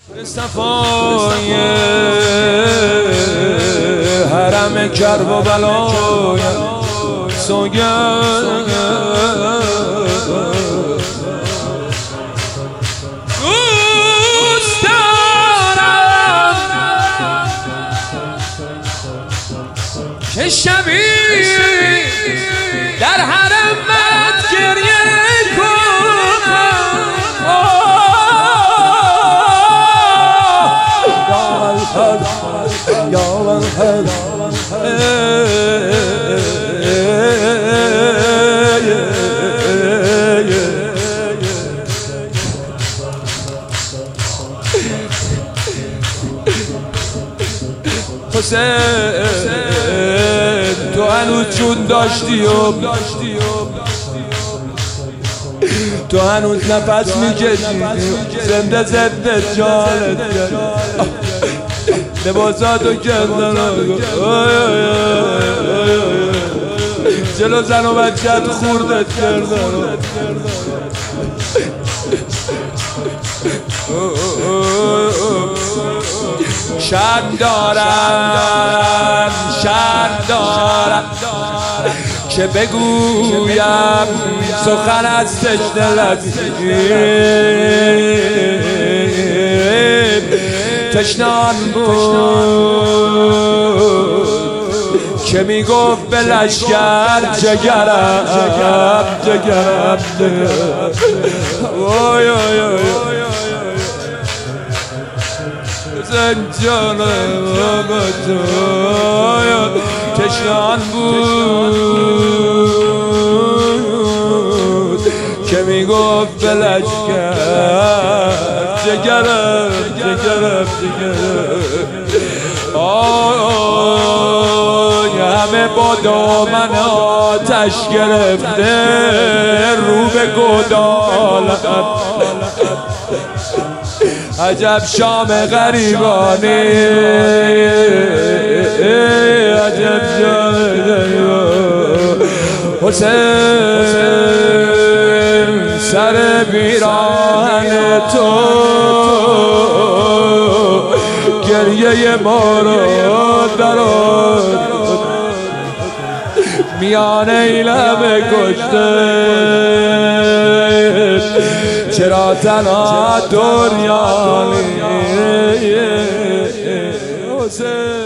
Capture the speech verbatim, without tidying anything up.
صفای حرم کرب و بلای سوگند دوست دارم که شبی در حرم برات گریه یا من هل حسین تو هنوز جون داشتی و تو هنوز نفس میکشی زنده زنده جانت لباساتو کندن جلو زن و بچت خوردت کردن شرط دارم شرط دارم که بگویم سخن از تشنه تشنان بود که میگفت به لشکر جگرم جگرم وای وای وای زنجانم تشنان بود که میگفت به لشکر جگرم جگرم جگرم آی همه با دامن آتش گرفته رو به گودالت عجب شام غریبانی عجب شام غریبانی حسین سر بیران تو گریه ما رو درآورد میان این همه کشته چرا تنها دنیایی حسین